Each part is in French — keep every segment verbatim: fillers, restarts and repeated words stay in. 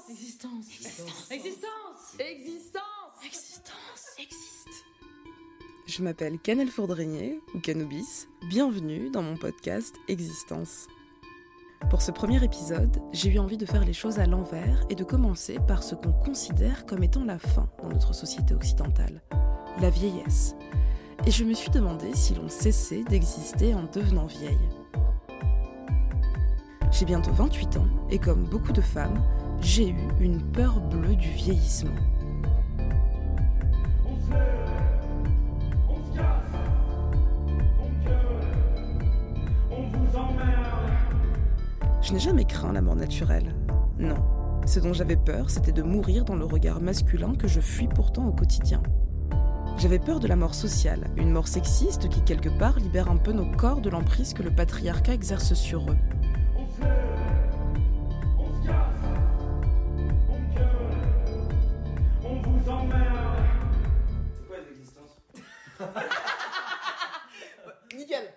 Existence. Existence. Existence. Existence. Existence. Existe. Je m'appelle Canel Fourdrinier, ou Canobis. Bienvenue dans mon podcast Existence. Pour ce premier épisode, j'ai eu envie de faire les choses à l'envers et de commencer par ce qu'on considère comme étant la fin dans notre société occidentale, la vieillesse. Et je me suis demandé si l'on cessait d'exister en devenant vieille. J'ai bientôt vingt-huit ans et comme beaucoup de femmes, j'ai eu une peur bleue du vieillissement. On se lève, on se casse, on gueule, on vous emmerde. Je n'ai jamais craint la mort naturelle. Non. Ce dont j'avais peur, c'était de mourir dans le regard masculin que je fuis pourtant au quotidien. J'avais peur de la mort sociale, une mort sexiste qui quelque part libère un peu nos corps de l'emprise que le patriarcat exerce sur eux. On se lève, on se casse, on gueule, on vous emmerde. C'est quoi l'existence? Nickel.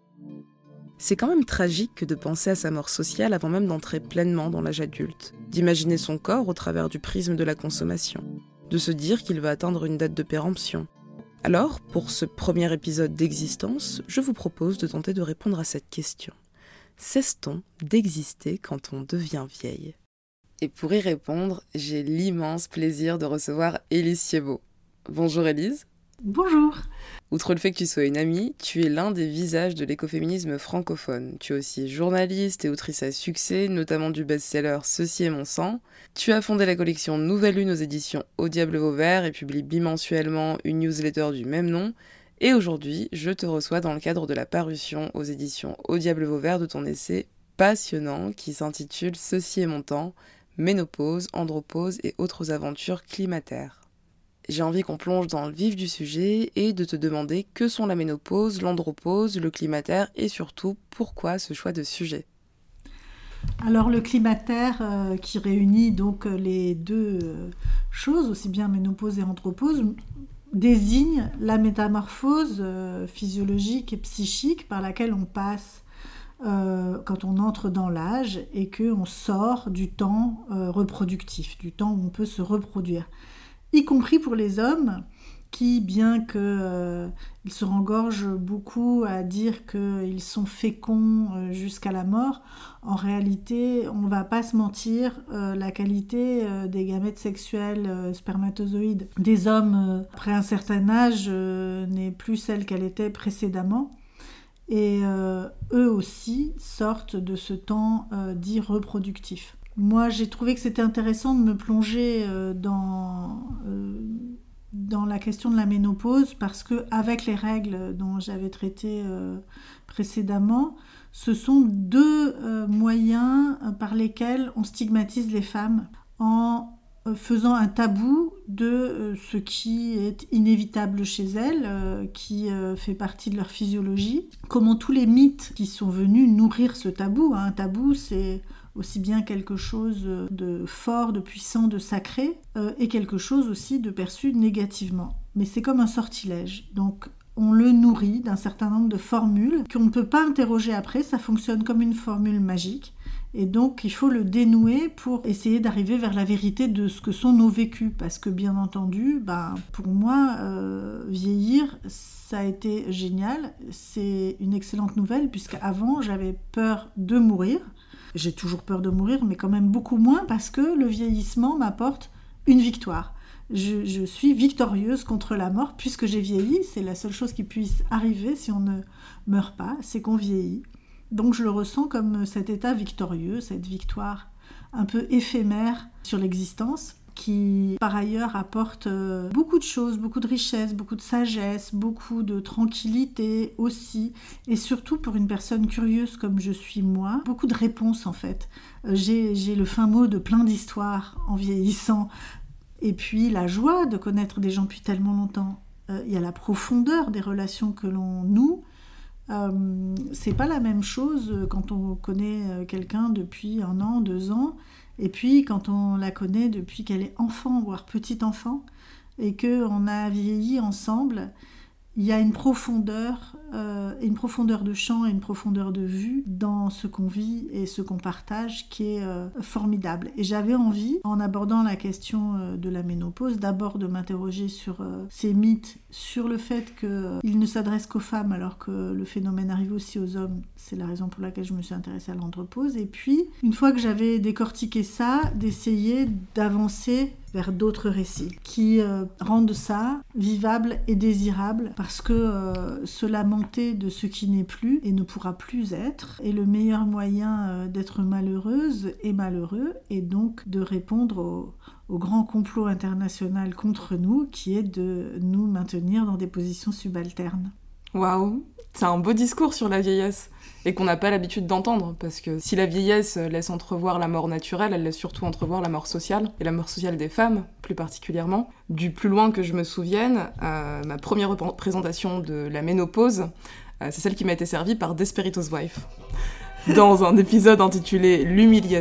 C'est quand même tragique de penser à sa mort sociale avant même d'entrer pleinement dans l'âge adulte, d'imaginer son corps au travers du prisme de la consommation, de se dire qu'il va atteindre une date de péremption. Alors, pour ce premier épisode d'Existence, je vous propose de tenter de répondre à cette question. Cesse-t-on d'exister quand on devient vieille? Et pour y répondre, j'ai l'immense plaisir de recevoir Élise Thiebaud. Bonjour Élise. Bonjour. Outre le fait que tu sois une amie, tu es l'un des visages de l'écoféminisme francophone. Tu es aussi journaliste et autrice à succès, notamment du best-seller Ceci est mon sang. Tu as fondé la collection Nouvelle Lune aux éditions Au Diable Vauvert et publies bimensuellement une newsletter du même nom. Et aujourd'hui, je te reçois dans le cadre de la parution aux éditions Au Diable Vauvert de ton essai passionnant qui s'intitule Ceci est mon temps, ménopause, andropause et autres aventures climataires. J'ai envie qu'on plonge dans le vif du sujet et de te demander que sont la ménopause, l'andropause, le climataire et surtout pourquoi ce choix de sujet. Alors le climataire euh, qui réunit donc les deux euh, choses, aussi bien ménopause et andropause, désigne la métamorphose euh, physiologique et psychique par laquelle on passe euh, quand on entre dans l'âge et qu'on sort du temps euh, reproductif, du temps où on peut se reproduire. Y compris pour les hommes qui, bien qu'ils euh, se rengorgent beaucoup à dire qu'ils sont féconds euh, jusqu'à la mort, en réalité, on ne va pas se mentir, euh, la qualité euh, des gamètes sexuels euh, spermatozoïdes des hommes euh, après un certain âge euh, n'est plus celle qu'elle était précédemment. Et euh, eux aussi sortent de ce temps euh, dit reproductif. Moi, j'ai trouvé que c'était intéressant de me plonger euh, dans, euh, dans la question de la ménopause parce qu'avec les règles dont j'avais traité euh, précédemment, ce sont deux euh, moyens par lesquels on stigmatise les femmes en euh, faisant un tabou de euh, ce qui est inévitable chez elles, euh, qui euh, fait partie de leur physiologie. Comment tous les mythes qui sont venus nourrir ce tabou, hein, un tabou c'est aussi bien quelque chose de fort, de puissant, de sacré, euh, et quelque chose aussi de perçu négativement. Mais c'est comme un sortilège. Donc on le nourrit d'un certain nombre de formules qu'on ne peut pas interroger après, ça fonctionne comme une formule magique. Et donc il faut le dénouer pour essayer d'arriver vers la vérité de ce que sont nos vécus. Parce que bien entendu, ben, pour moi, euh, vieillir, ça a été génial. C'est une excellente nouvelle puisqu'avant j'avais peur de mourir. J'ai toujours peur de mourir, mais quand même beaucoup moins parce que le vieillissement m'apporte une victoire. Je, je suis victorieuse contre la mort puisque j'ai vieilli. C'est la seule chose qui puisse arriver si on ne meurt pas, c'est qu'on vieillit. Donc je le ressens comme cet état victorieux, cette victoire un peu éphémère sur l'existence, qui par ailleurs apporte beaucoup de choses, beaucoup de richesse, beaucoup de sagesse, beaucoup de tranquillité aussi, et surtout pour une personne curieuse comme je suis moi, beaucoup de réponses en fait. J'ai, j'ai le fin mot de plein d'histoires en vieillissant, et puis la joie de connaître des gens depuis tellement longtemps. Euh, il y a la profondeur des relations que l'on noue. Euh, c'est pas la même chose quand on connaît quelqu'un depuis un an, deux ans, et puis quand on la connaît depuis qu'elle est enfant, voire petit enfant, et qu'on a vieilli ensemble, il y a une profondeur, euh, une profondeur de champ et une profondeur de vue dans ce qu'on vit et ce qu'on partage qui est euh, formidable. Et j'avais envie, en abordant la question euh, de la ménopause, d'abord de m'interroger sur euh, ces mythes, sur le fait qu'il euh, ne s'adresse qu'aux femmes alors que le phénomène arrive aussi aux hommes. C'est la raison pour laquelle je me suis intéressée à l'andropause. Et puis, une fois que j'avais décortiqué ça, d'essayer d'avancer vers d'autres récits qui euh, rendent ça vivable et désirable, parce que euh, se lamenter de ce qui n'est plus et ne pourra plus être est le meilleur moyen euh, d'être malheureuse et malheureux, et donc de répondre au, au grand complot international contre nous, qui est de nous maintenir dans des positions subalternes. Waouh, c'est un beau discours sur la vieillesse, et qu'on n'a pas l'habitude d'entendre, parce que si la vieillesse laisse entrevoir la mort naturelle, elle laisse surtout entrevoir la mort sociale, et la mort sociale des femmes, plus particulièrement. Du plus loin que je me souvienne, euh, ma première représentation de la ménopause, euh, c'est celle qui m'a été servie par Desperados Wife, dans un épisode intitulé « L'humiliation »,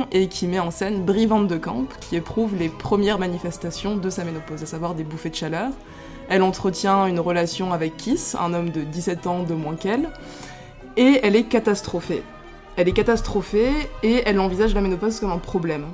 et qui met en scène Brie Van de Camp, qui éprouve les premières manifestations de sa ménopause, à savoir des bouffées de chaleur. Elle entretient une relation avec Kiss, un homme de dix-sept ans de moins qu'elle, et elle est catastrophée. Elle est catastrophée et elle envisage la ménopause comme un problème.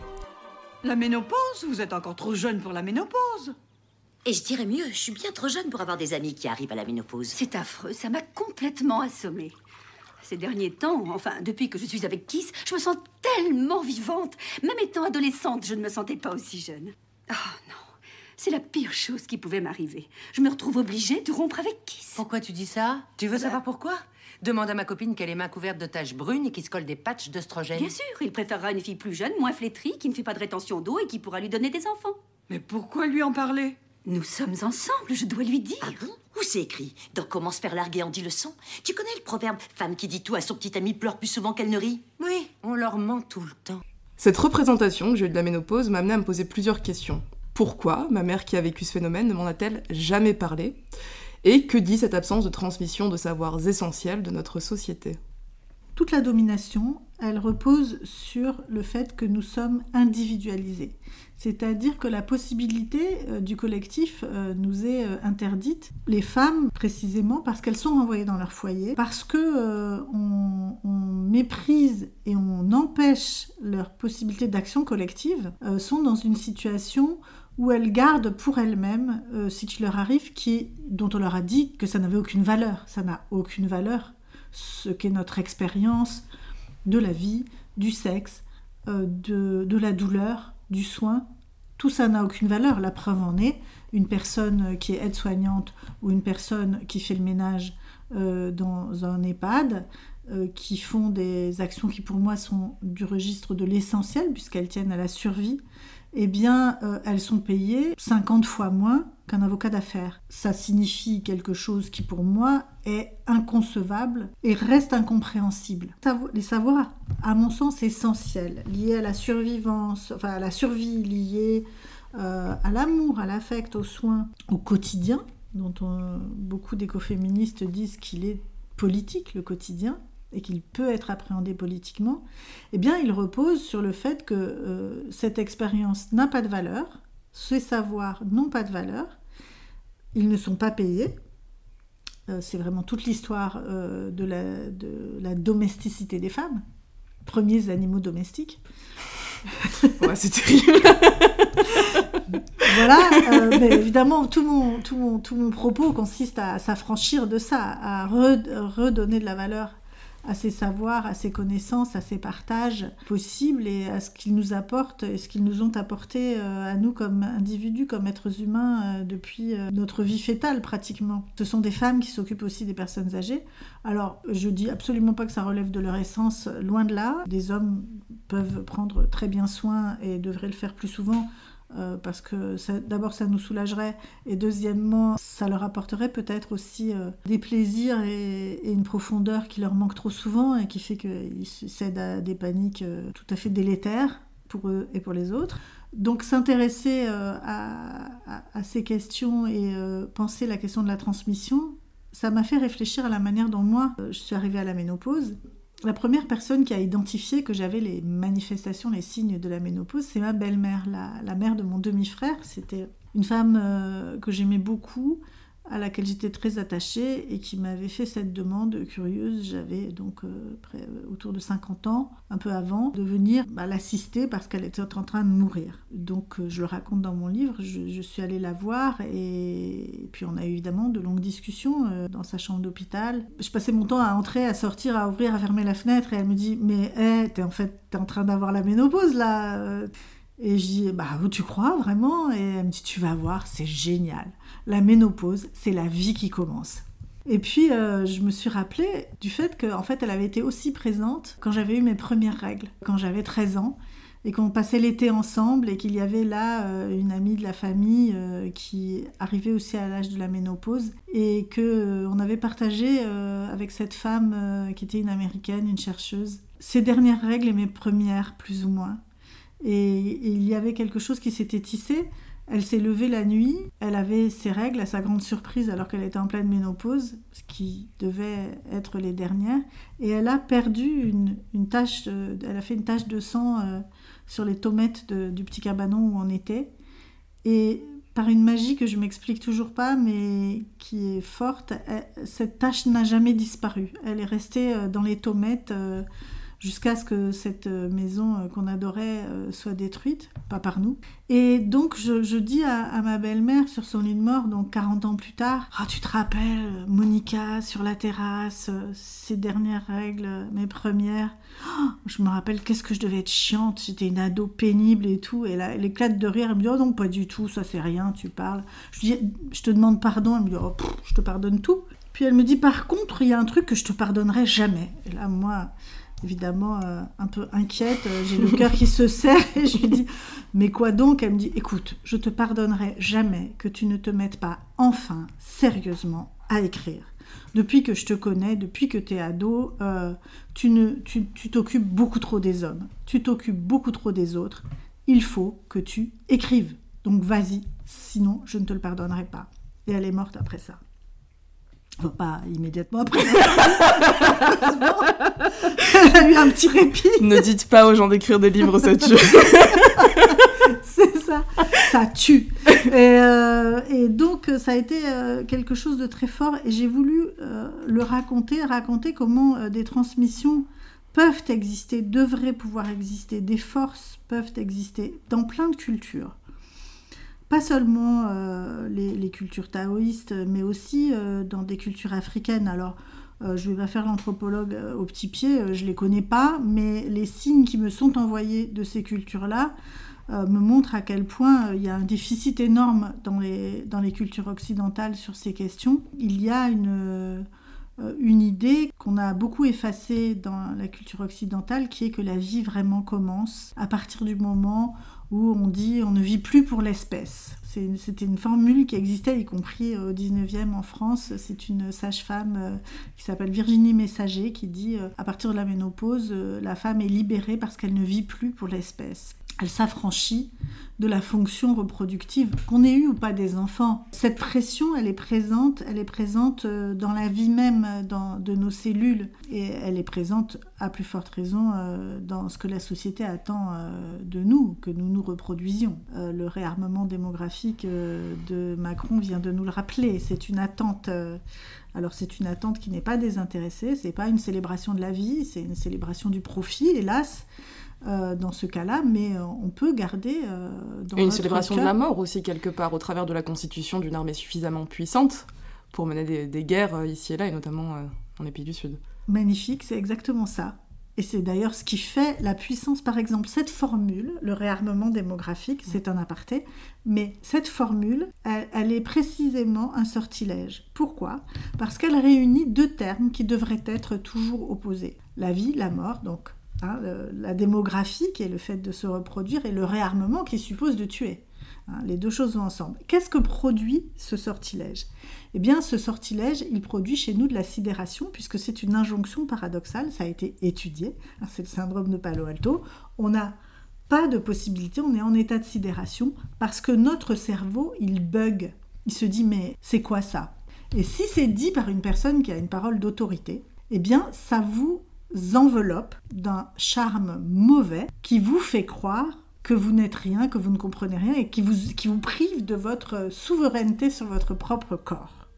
La ménopause? Vous êtes encore trop jeune pour la ménopause. Et je dirais mieux, je suis bien trop jeune pour avoir des amis qui arrivent à la ménopause. C'est affreux, ça m'a complètement assommée. Ces derniers temps, enfin, depuis que je suis avec Kiss, je me sens tellement vivante. Même étant adolescente, je ne me sentais pas aussi jeune. Oh non, c'est la pire chose qui pouvait m'arriver. Je me retrouve obligée de rompre avec Kiss. Pourquoi tu dis ça? Tu veux Bah... savoir pourquoi? Demande à ma copine qu'elle ait mains couvertes de taches brunes et qui se colle des patchs d'œstrogène. Bien sûr, il préférera une fille plus jeune, moins flétrie, qui ne fait pas de rétention d'eau et qui pourra lui donner des enfants. Mais pourquoi lui en parler? Nous sommes ensemble, je dois lui dire. Ah bon? Où c'est écrit? Dans Comment se faire larguer en dix leçons? Tu connais le proverbe « Femme qui dit tout à son petit ami pleure plus souvent qu'elle ne rit » ? Oui, on leur ment tout le temps. Cette représentation que j'ai eue de la ménopause m'a amené à me poser plusieurs questions. Pourquoi ma mère qui a vécu ce phénomène ne m'en a-t-elle jamais parlé ? Et que dit cette absence de transmission de savoirs essentiels de notre société ? Toute la domination, elle repose sur le fait que nous sommes individualisés. C'est-à-dire que la possibilité euh, du collectif euh, nous est euh, interdite. Les femmes, précisément, parce qu'elles sont renvoyées dans leur foyer, parce qu'on euh, on méprise et on empêche leur possibilité d'action collective, euh, sont dans une situation où elles gardent pour elles-mêmes euh, ce qui leur arrive, qui, dont on leur a dit que ça n'avait aucune valeur. Ça n'a aucune valeur, ce qu'est notre expérience de la vie, du sexe, euh, de, de la douleur, du soin. Tout ça n'a aucune valeur. La preuve en est, une personne qui est aide-soignante ou une personne qui fait le ménage euh, dans un EHPAD, euh, qui font des actions qui pour moi sont du registre de l'essentiel, puisqu'elles tiennent à la survie, eh bien, euh, elles sont payées cinquante fois moins qu'un avocat d'affaires. Ça signifie quelque chose qui, pour moi, est inconcevable et reste incompréhensible. Les savoirs, à mon sens, essentiels, liés à la survivance, enfin à la survie, liés euh, à l'amour, à l'affect, aux soins, au quotidien, dont on, beaucoup d'écoféministes disent qu'il est politique, le quotidien, et qu'il peut être appréhendé politiquement, eh bien, il repose sur le fait que euh, cette expérience n'a pas de valeur, ces savoirs n'ont pas de valeur, ils ne sont pas payés. Euh, c'est vraiment toute l'histoire euh, de, la, de la domesticité des femmes, premiers animaux domestiques. Ouais, c'est terrible. Voilà, euh, mais évidemment, tout mon, tout, mon, tout mon propos consiste à, à s'affranchir de ça, à re, redonner de la valeur à ces savoirs, à ces connaissances, à ces partages possibles et à ce qu'ils nous apportent et ce qu'ils nous ont apporté à nous comme individus, comme êtres humains depuis notre vie fétale pratiquement. Ce sont des femmes qui s'occupent aussi des personnes âgées. Alors, je dis absolument pas que ça relève de leur essence, loin de là. Des hommes peuvent prendre très bien soin et devraient le faire plus souvent. Euh, parce que ça, d'abord ça nous soulagerait et deuxièmement ça leur apporterait peut-être aussi euh, des plaisirs et, et une profondeur qui leur manque trop souvent et qui fait qu'ils cèdent à des paniques euh, tout à fait délétères pour eux et pour les autres. Donc s'intéresser euh, à, à, à ces questions et euh, penser la question de la transmission, ça m'a fait réfléchir à la manière dont moi euh, je suis arrivée à la ménopause. La première personne qui a identifié que j'avais les manifestations, les signes de la ménopause, c'est ma belle-mère, la, la mère de mon demi-frère. C'était une femme euh, que j'aimais beaucoup, à laquelle j'étais très attachée et qui m'avait fait cette demande curieuse. J'avais donc euh, près, euh, autour de cinquante ans, un peu avant, de venir bah, l'assister parce qu'elle était en train de mourir. Donc euh, je le raconte dans mon livre, je, je suis allée la voir et, et puis on a eu évidemment de longues discussions euh, dans sa chambre d'hôpital. Je passais mon temps à entrer, à sortir, à ouvrir, à fermer la fenêtre et elle me dit « Mais hey, t'es en fait t'es en train d'avoir la ménopause là !» Et je dis, bah, tu crois vraiment ? Et elle me dit, tu vas voir, c'est génial. La ménopause, c'est la vie qui commence. Et puis, euh, je me suis rappelée du fait qu'en fait, elle avait été aussi présente quand j'avais eu mes premières règles, quand j'avais treize ans, et qu'on passait l'été ensemble, et qu'il y avait là euh, une amie de la famille euh, qui arrivait aussi à l'âge de la ménopause, et qu'on euh, avait partagé euh, avec cette femme euh, qui était une Américaine, une chercheuse, ses dernières règles et mes premières, plus ou moins. Et, et il y avait quelque chose qui s'était tissé. Elle s'est levée la nuit, elle avait ses règles, à sa grande surprise, alors qu'elle était en pleine ménopause, ce qui devait être les dernières, et elle a perdu une, une tache, euh, elle a fait une tache de sang euh, sur les tomates de, du petit cabanon où on était, et par une magie que je ne m'explique toujours pas, mais qui est forte, elle, cette tache n'a jamais disparu. Elle est restée euh, dans les tomates euh, jusqu'à ce que cette maison qu'on adorait soit détruite, pas par nous. Et donc, je, je dis à, à ma belle-mère sur son lit de mort, donc quarante ans plus tard, « Ah, tu te rappelles, Monica, sur la terrasse, ces dernières règles, mes premières oh, je me rappelle, qu'est-ce que je devais être chiante, j'étais une ado pénible et tout. » Et là, elle éclate de rire, elle me dit « Oh non, pas du tout, ça c'est rien, tu parles. » Je lui dis « Je te demande pardon. » Elle me dit « Oh, pff, je te pardonne tout. » Puis elle me dit « Par contre, il y a un truc que je te pardonnerai jamais. » Et là, moi... évidemment euh, un peu inquiète, euh, j'ai le cœur qui se serre et je lui dis « Mais quoi donc ?» Elle me dit « Écoute, je te pardonnerai jamais que tu ne te mettes pas enfin sérieusement à écrire. Depuis que je te connais, depuis que tu es ado, euh, tu, ne, tu, tu t'occupes beaucoup trop des hommes, tu t'occupes beaucoup trop des autres. Il faut que tu écrives. Donc vas-y, sinon je ne te le pardonnerai pas. » Et elle est morte après ça. Enfin, pas immédiatement après. Elle a eu un petit répit. Ne dites pas aux gens d'écrire des livres, ça tue. C'est ça, ça tue. Et, euh, et donc, ça a été euh, quelque chose de très fort. Et j'ai voulu euh, le raconter, raconter comment euh, des transmissions peuvent exister, devraient pouvoir exister, des forces peuvent exister dans plein de cultures. Pas seulement euh, les, les cultures taoïstes, mais aussi euh, dans des cultures africaines. Alors, euh, je ne vais pas faire l'anthropologue euh, au petit pied, euh, je ne les connais pas, mais les signes qui me sont envoyés de ces cultures-là euh, me montrent à quel point il euh, y a un déficit énorme dans les, dans les cultures occidentales sur ces questions. Il y a une, euh, une idée qu'on a beaucoup effacée dans la culture occidentale, qui est que la vie vraiment commence à partir du moment où on dit on ne vit plus pour l'espèce. C'est une, c'était une formule qui existait, y compris au dix-neuvième en France. C'est une sage-femme euh, qui s'appelle Virginie Messager qui dit euh, à partir de la ménopause, euh, la femme est libérée parce qu'elle ne vit plus pour l'espèce. Elle s'affranchit de la fonction reproductive, qu'on ait eu ou pas des enfants. Cette pression, elle est présente, elle est présente dans la vie même dans, de nos cellules. Et elle est présente, à plus forte raison, euh, dans ce que la société attend euh, de nous, que nous nous reproduisions. Euh, le réarmement démographique euh, de Macron vient de nous le rappeler. C'est une attente... Euh, alors c'est une attente qui n'est pas désintéressée, c'est pas une célébration de la vie, c'est une célébration du profit, hélas. Euh, dans ce cas-là, mais euh, on peut garder euh, dans une notre célébration cœur... de la mort aussi, quelque part, au travers de la constitution d'une armée suffisamment puissante pour mener des, des guerres euh, ici et là, et notamment euh, en les pays du Sud. Magnifique, c'est exactement ça. Et c'est d'ailleurs ce qui fait la puissance, par exemple, cette formule, le réarmement démographique, c'est un aparté, mais cette formule, elle, elle est précisément un sortilège. Pourquoi ? Parce qu'elle réunit deux termes qui devraient être toujours opposés. La vie, la mort, donc Hein, le, la démographie, qui est le fait de se reproduire, et le réarmement, qui suppose de tuer. Hein, les deux choses vont ensemble. Qu'est-ce que produit ce sortilège ? Eh bien, ce sortilège, il produit chez nous de la sidération, puisque c'est une injonction paradoxale, ça a été étudié, hein, c'est le syndrome de Palo Alto. On n'a pas de possibilité, on est en état de sidération, parce que notre cerveau, il bug. Il se dit, mais c'est quoi ça ? Et si c'est dit par une personne qui a une parole d'autorité, eh bien, ça vous enveloppe d'un charme mauvais qui vous fait croire que vous n'êtes rien, que vous ne comprenez rien et qui vous, qui vous prive de votre souveraineté sur votre propre corps.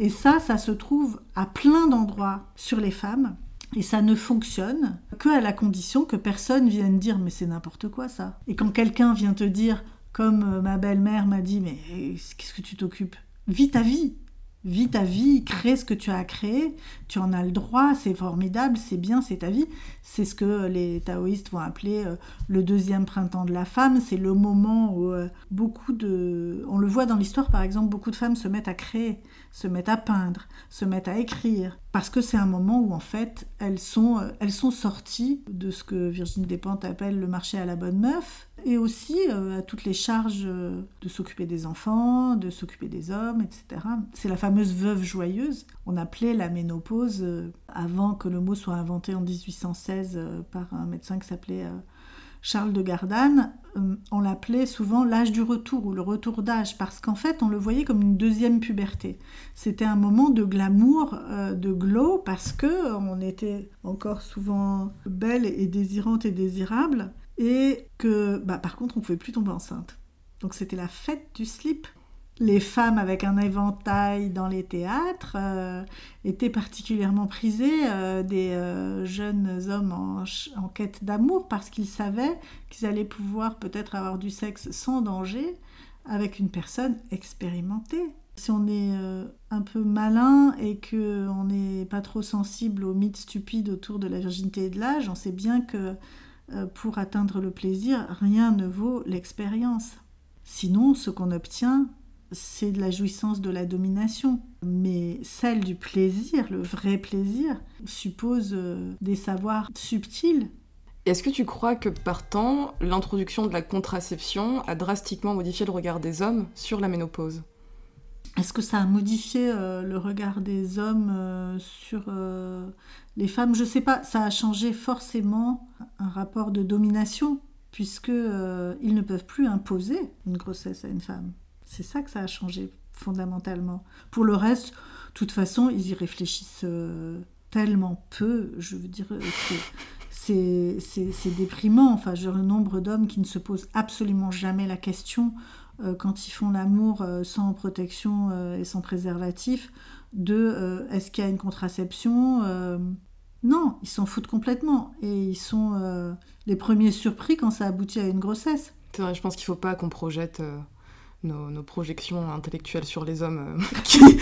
Et ça, ça se trouve à plein d'endroits sur les femmes. Et ça ne fonctionne qu'à la condition que personne vienne dire « mais c'est n'importe quoi ça ». Et quand quelqu'un vient te dire, comme ma belle-mère m'a dit « mais qu'est-ce que tu t'occupes ? Vis ta vie ». Vis ta vie, crée ce que tu as à créer, tu en as le droit, c'est formidable, c'est bien, c'est ta vie. C'est ce que les taoïstes vont appeler euh, le deuxième printemps de la femme. C'est le moment où euh, beaucoup de... On le voit dans l'histoire, par exemple, beaucoup de femmes se mettent à créer, se mettent à peindre, se mettent à écrire. Parce que c'est un moment où, en fait, elles sont, euh, elles sont sorties de ce que Virginie Despentes appelle le marché à la bonne meuf, et aussi euh, à toutes les charges euh, de s'occuper des enfants, de s'occuper des hommes, et cetera. C'est la fameuse veuve joyeuse. On appelait la ménopause, euh, avant que le mot soit inventé en dix-huit cent seize euh, par un médecin qui s'appelait euh, Charles de Gardanne, euh, on l'appelait souvent l'âge du retour ou le retour d'âge, parce qu'en fait on le voyait comme une deuxième puberté. C'était un moment de glamour, euh, de glow, parce qu'on était encore souvent belle et désirante et désirable, et que bah, par contre on ne pouvait plus tomber enceinte. Donc c'était la fête du slip. Les femmes avec un éventail dans les théâtres euh, étaient particulièrement prisées euh, des euh, jeunes hommes en, en quête d'amour, parce qu'ils savaient qu'ils allaient pouvoir peut-être avoir du sexe sans danger avec une personne expérimentée. Si on est euh, un peu malin et qu'on n'est pas trop sensible aux mythes stupides autour de la virginité et de l'âge, on sait bien que euh, pour atteindre le plaisir, rien ne vaut l'expérience. Sinon, ce qu'on obtient, c'est de la jouissance de la domination. Mais celle du plaisir, le vrai plaisir, suppose euh, des savoirs subtils. Est-ce que tu crois que, partant, l'introduction de la contraception a drastiquement modifié le regard des hommes sur la ménopause ? Est-ce que ça a modifié euh, le regard des hommes euh, sur euh, les femmes ? Je ne sais pas, ça a changé forcément un rapport de domination, puisqu'ils euh, ne peuvent plus imposer une grossesse à une femme. C'est ça que ça a changé fondamentalement. Pour le reste, de toute façon, ils y réfléchissent euh, tellement peu, je veux dire, c'est, c'est, c'est, c'est déprimant. Enfin, j'ai le nombre d'hommes qui ne se posent absolument jamais la question, euh, quand ils font l'amour euh, sans protection euh, et sans préservatif, de euh, est-ce qu'il y a une contraception euh, Non, ils s'en foutent complètement. Et ils sont euh, les premiers surpris quand ça aboutit à une grossesse. C'est vrai, je pense qu'il ne faut pas qu'on projette... Euh... Nos, nos projections intellectuelles sur les hommes. en, tout cas,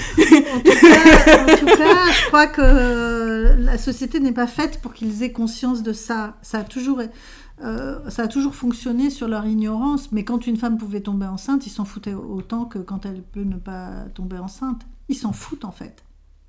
en tout cas, je crois que euh, la société n'est pas faite pour qu'ils aient conscience de ça. Ça a toujours, euh, ça a toujours fonctionné sur leur ignorance, mais quand une femme pouvait tomber enceinte, ils s'en foutaient autant que quand elle peut ne pas tomber enceinte. Ils s'en foutent en fait.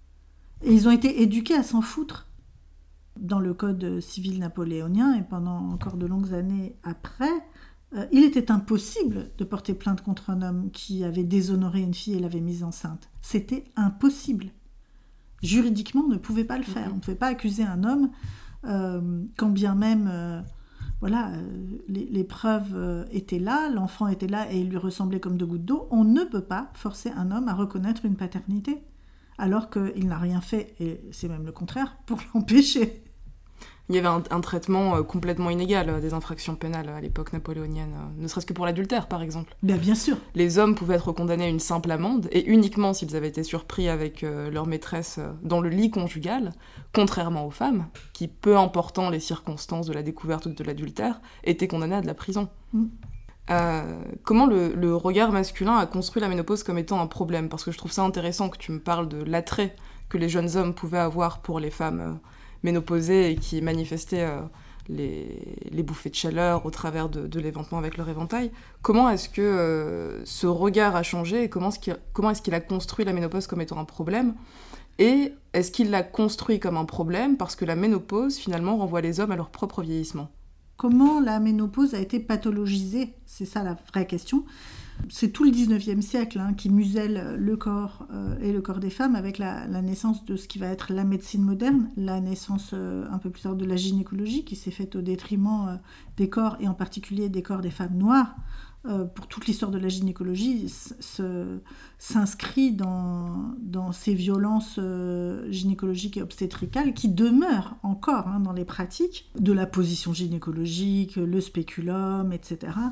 Et ils ont été éduqués à s'en foutre. Dans le code civil napoléonien, et pendant encore de longues années après, Euh, il était impossible de porter plainte contre un homme qui avait déshonoré une fille et l'avait mise enceinte. C'était impossible. Juridiquement, on ne pouvait pas le faire. On ne pouvait pas accuser un homme, euh, quand bien même euh, voilà, euh, les, les preuves euh, étaient là, l'enfant était là et il lui ressemblait comme deux gouttes d'eau. On ne peut pas forcer un homme à reconnaître une paternité, alors qu'il n'a rien fait, et c'est même le contraire, pour l'empêcher. Il y avait un, un traitement euh, complètement inégal euh, des infractions pénales à l'époque napoléonienne, euh, ne serait-ce que pour l'adultère, par exemple. Bien, bien sûr. Les hommes pouvaient être condamnés à une simple amende, et uniquement s'ils avaient été surpris avec euh, leur maîtresse euh, dans le lit conjugal, contrairement aux femmes, qui, peu important les circonstances de la découverte de l'adultère, étaient condamnées à de la prison. Mm. Euh, comment le, le regard masculin a construit la ménopause comme étant un problème ? Parce que je trouve ça intéressant que tu me parles de l'attrait que les jeunes hommes pouvaient avoir pour les femmes euh, ménopausées et qui manifestaient euh, les, les bouffées de chaleur au travers de, de l'éventement avec leur éventail. Comment est-ce que euh, ce regard a changé et comment est-ce, qu'il, comment est-ce qu'il a construit la ménopause comme étant un problème ? Et est-ce qu'il l'a construit comme un problème parce que la ménopause, finalement, renvoie les hommes à leur propre vieillissement ? Comment la ménopause a été pathologisée ? C'est ça la vraie question. C'est tout le dix-neuvième siècle hein, qui muselle le corps euh, et le corps des femmes avec la, la naissance de ce qui va être la médecine moderne, la naissance euh, un peu plus tard de la gynécologie qui s'est faite au détriment euh, des corps et en particulier des corps des femmes noires. Euh, pour toute l'histoire de la gynécologie se, s'inscrit dans, dans ces violences euh, gynécologiques et obstétricales qui demeurent encore hein, dans les pratiques de la position gynécologique, le spéculum, et cetera.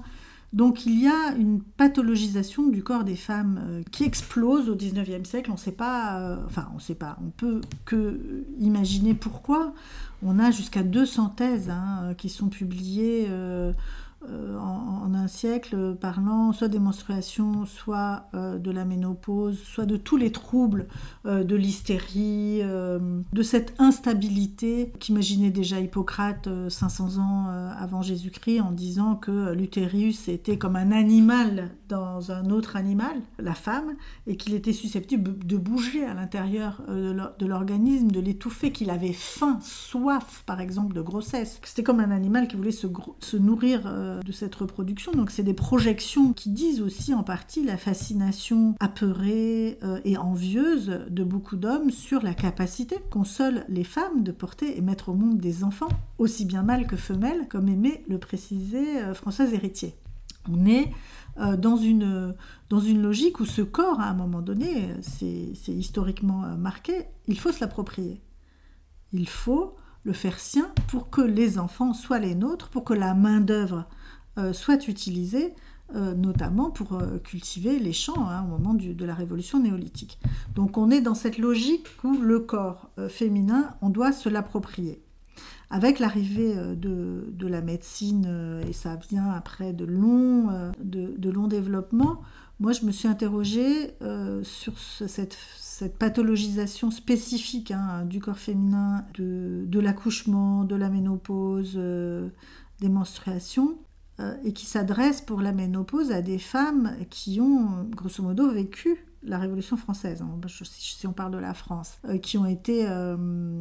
Donc il y a une pathologisation du corps des femmes euh, qui explose au dix-neuvième siècle. On ne sait pas, euh, enfin on sait pas, on peut que imaginer pourquoi. On a jusqu'à deux cents thèses hein, qui sont publiées euh, euh, en, en un siècle, parlant soit des menstruations, soit euh, de la ménopause, soit de tous les troubles, euh, de l'hystérie, euh, de cette instabilité qu'imaginait déjà Hippocrate euh, cinq cents ans euh, avant Jésus-Christ en disant que l'utérus était comme un animal dans un autre animal, la femme, et qu'il était susceptible de bouger à l'intérieur euh, de l'organisme, de l'étouffer, qu'il avait faim, soif par exemple de grossesse. C'était comme un animal qui voulait se, gro- se nourrir euh, de cette reproduction. Donc c'est des projections qui disent aussi en partie la fascination apeurée euh, et envieuse de beaucoup d'hommes sur la capacité qu'ont seules les femmes de porter et mettre au monde des enfants, aussi bien mâles que femelles, comme aimait le préciser euh, Françoise Héritier. On est euh, dans, une, dans une logique où ce corps, à un moment donné, c'est, c'est historiquement euh, marqué, il faut se l'approprier. Il faut le faire sien pour que les enfants soient les nôtres, pour que la main-d'œuvre euh, soit utilisée, euh, notamment pour euh, cultiver les champs hein, au moment du, de la révolution néolithique. Donc on est dans cette logique où le corps euh, féminin, on doit se l'approprier. Avec l'arrivée euh, de, de la médecine, euh, et ça vient après de longs, euh, de, de longs développements, moi je me suis interrogée euh, sur ce, cette cette pathologisation spécifique hein, du corps féminin, de, de l'accouchement, de la ménopause, euh, des menstruations, euh, et qui s'adresse pour la ménopause à des femmes qui ont, grosso modo, vécu la Révolution française, hein, si on parle de la France, euh, qui ont été euh,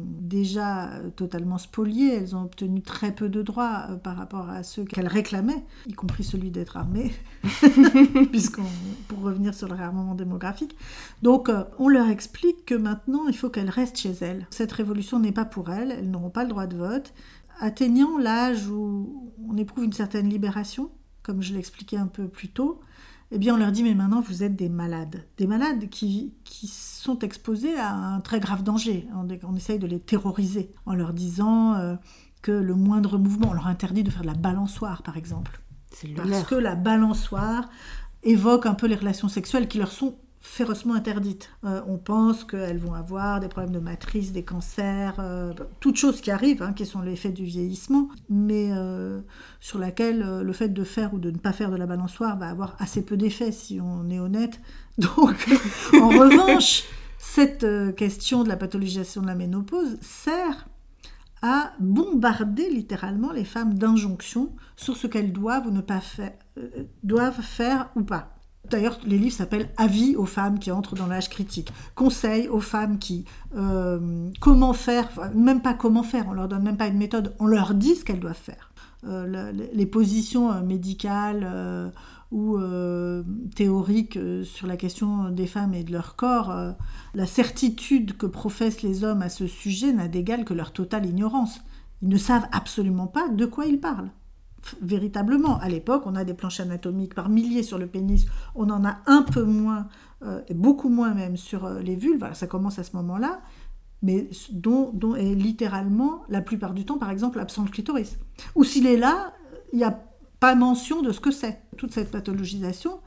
déjà totalement spoliées. Elles ont obtenu très peu de droits euh, par rapport à ceux qu'elles réclamaient, y compris celui d'être armées, puisqu'on, pour revenir sur le réarmement démographique. Donc euh, on leur explique que maintenant il faut qu'elles restent chez elles. Cette révolution n'est pas pour elles, elles n'auront pas le droit de vote. Atteignant l'âge où on éprouve une certaine libération, comme je l'expliquais un peu plus tôt, eh bien on leur dit, mais maintenant vous êtes des malades. Des malades qui, qui sont exposés à un très grave danger. On, on essaye de les terroriser en leur disant euh, que le moindre mouvement, on leur interdit de faire de la balançoire par exemple. C'est Parce l'air. Que la balançoire évoque un peu les relations sexuelles qui leur sont férocement interdites. Euh, on pense qu'elles vont avoir des problèmes de matrice, des cancers, euh, toutes choses qui arrivent, hein, qui sont l'effet du vieillissement, mais euh, sur laquelle euh, le fait de faire ou de ne pas faire de la balançoire va avoir assez peu d'effet, si on est honnête. Donc, en revanche, cette euh, question de la pathologisation de la ménopause sert à bombarder littéralement les femmes d'injonctions sur ce qu'elles doivent ou ne pas faire, euh, doivent faire ou pas. D'ailleurs, les livres s'appellent « Avis aux femmes qui entrent dans l'âge critique »,« Conseils aux femmes qui... Euh, comment faire », même pas comment faire, on leur donne même pas une méthode, on leur dit ce qu'elles doivent faire. Euh, la, les positions euh, médicales euh, ou euh, théoriques euh, sur la question des femmes et de leur corps, euh, la certitude que professent les hommes à ce sujet n'a d'égal que leur totale ignorance. Ils ne savent absolument pas de quoi ils parlent. Véritablement, à l'époque, on a des planches anatomiques par milliers sur le pénis, on en a un peu moins, euh, et beaucoup moins même sur euh, les vulves, voilà, ça commence à ce moment-là, mais dont, dont est littéralement, la plupart du temps, par exemple, absent le clitoris. Ou s'il est là, il n'y a pas mention de ce que c'est. Toute cette pathologisation,